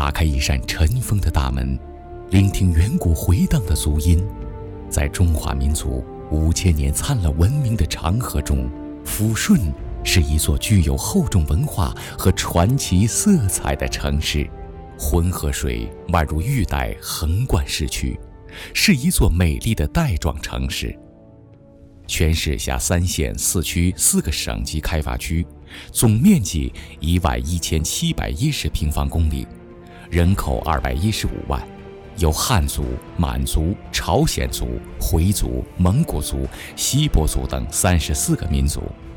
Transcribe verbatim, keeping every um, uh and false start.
打开一扇尘封的大门，聆听远古回荡的足音。在中华民族五千年灿烂文明的长河中，抚顺是一座具有厚重文化和传奇色彩的城市。浑河水宛如玉带横贯市区，是一座美丽的带状城市。全市辖三县四区四个省级开发区，总面积一万一千七百一十平方公里，人口二百一十五万，有汉族、满族、朝鲜族、回族、蒙古族、锡伯族等三十四个民族，